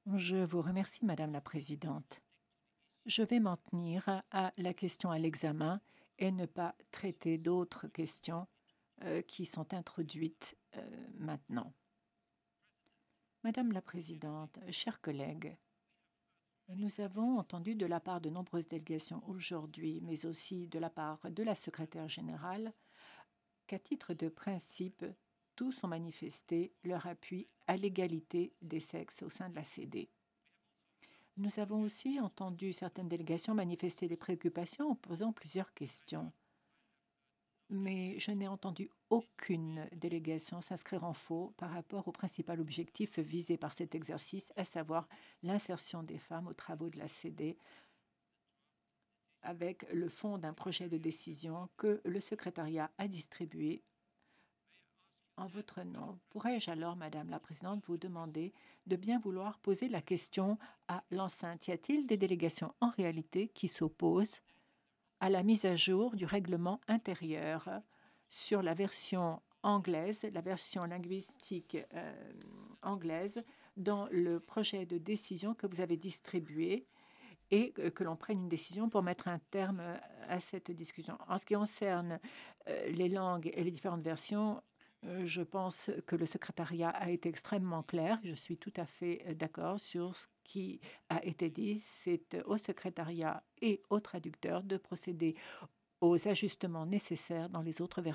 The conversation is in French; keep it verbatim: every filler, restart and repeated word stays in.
Je vous remercie, Madame la Présidente. Je vais m'en tenir à à la question à l'examen et ne pas traiter d'autres questions euh, qui sont introduites euh, maintenant. Madame la Présidente, chers collègues, nous avons entendu de la part de nombreuses délégations aujourd'hui, mais aussi de la part de la secrétaire générale, qu'à titre de principe, tous ont manifesté leur appui à l'égalité des sexes au sein de la C D. Nous avons aussi entendu certaines délégations manifester des préoccupations en posant plusieurs questions. Mais je n'ai entendu aucune délégation s'inscrire en faux par rapport au principal objectif visé par cet exercice, à savoir l'insertion des femmes aux travaux de la C D avec le fond d'un projet de décision que le secrétariat a distribué en votre nom. Pourrais-je alors, Madame la Présidente, vous demander de bien vouloir poser la question à l'enceinte? Y a-t-il des délégations en réalité qui s'opposent à la mise à jour du règlement intérieur sur la version anglaise, la version linguistique euh, anglaise, dans le projet de décision que vous avez distribué et que, que l'on prenne une décision pour mettre un terme euh, à cette discussion. En ce qui concerne euh, les langues et les différentes versions, euh, je pense que le secrétariat a été extrêmement clair. Je suis tout à fait euh, d'accord sur ce qui a été dit. C'est euh, au secrétariat et aux traducteurs de procéder aux ajustements nécessaires dans les autres versions.